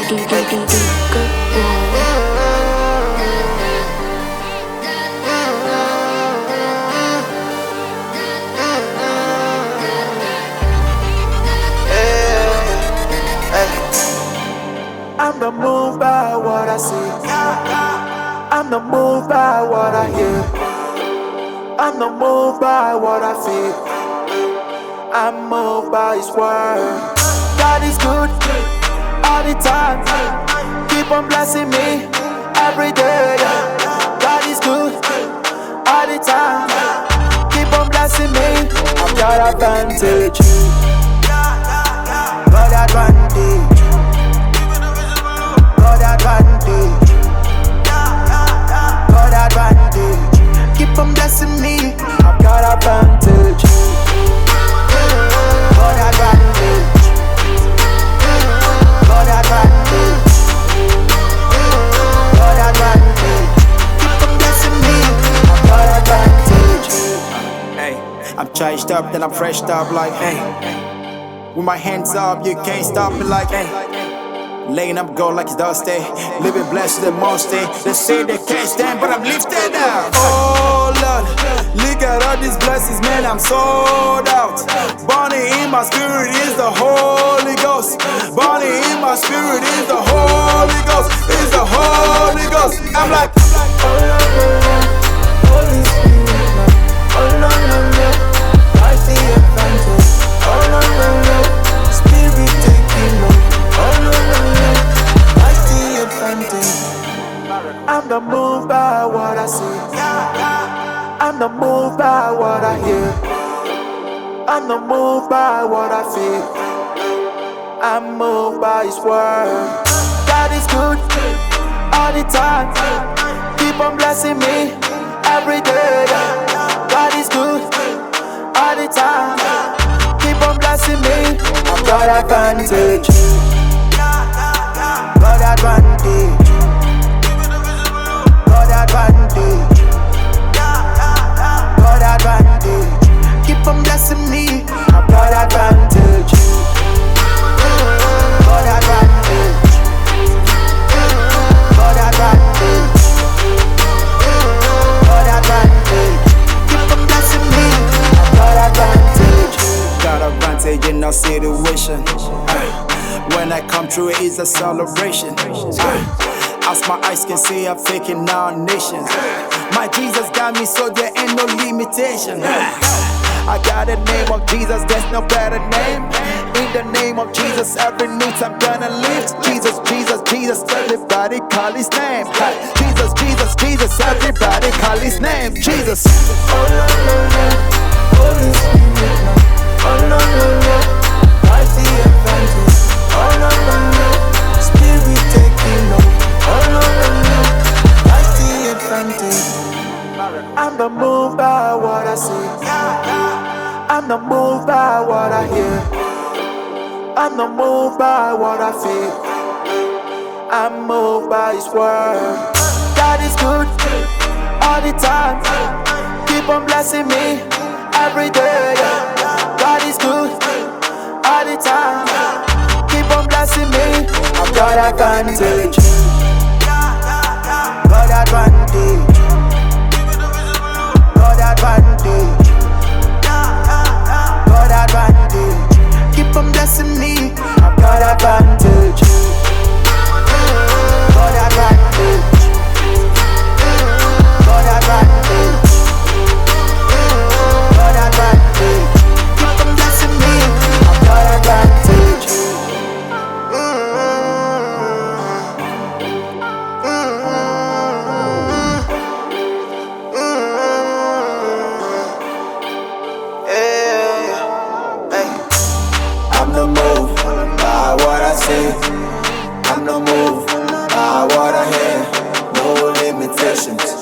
I'm not moved by what I see. I'm not moved by what I hear. I'm not moved by what I feel. I'm moved by His word. God is good all the time. Keep on blessing me every day. God is good all the time. Keep on blessing me. I've got advantage. Got advantage. Got advantage. Got advantage. Keep on blessing me. I've got advantage. Got advantage. Got advantage. Got advantage. Keep on blessing me. I've got advantage. Hey, I'm charged up, then I'm freshed up like, hey. With my hands up, you can't stop me like, hey. Laying up gold like it's dusty. Living blessed the most day. They say they can't stand, but I'm lifted up. Oh Lord, look at all these blessings, man, I'm sold out. Burning in my spirit is the Holy Ghost. Burning in my spirit is the Holy Ghost. Is the Holy Ghost. I'm like, Holy Spirit, oh no no no, I see advantage. Oh no no no, Spirit taking over. Oh no no no, I see advantage. I'm not moved by what I see. I'm not moved by what I hear. I'm not moved by what I feel. I'm moved by His word. God is good all the time. Keep on blessing me every day. God is good all the time. Keep on blessing me. I've got advantage. Got advantage. Got advantage. Got advantage. Keep on blessing me. I've got advantage. Got advantage. Got advantage. Got advantage. Keep on blessing me. I've got advantage. got advantage in our situation. When I come through, it's a celebration. As my eyes can see, I'm faking our nations. My Jesus got me, so there ain't no limitation. I got the name of Jesus, there's no better name. In the name of Jesus, every note I'm gonna lift. Jesus, Jesus, Jesus, everybody call His name. Jesus, Jesus, Jesus, everybody call His name. Jesus. Oh no no no, Holy Spirit, oh no no no, I see advantage. Oh no no no, Spirit taking over. Oh no no no, I see advantage. I'm not moved by what I see. I'm not moved by what I hear. I'm not moved by what I feel. I'm moved by His word. God is good all the time. Keep on blessing me every day. God is good all the time. Keep on blessing me. I've got advantage. Got advantage. Got advantage. Got advantage. Keep on blessing me. I've got advantage. Got advantage. Got advantage. Got advantage. Keep on blessing me. I've got advantage. I'm not moved by what I see. I'm not moved by what I hear. No limitations.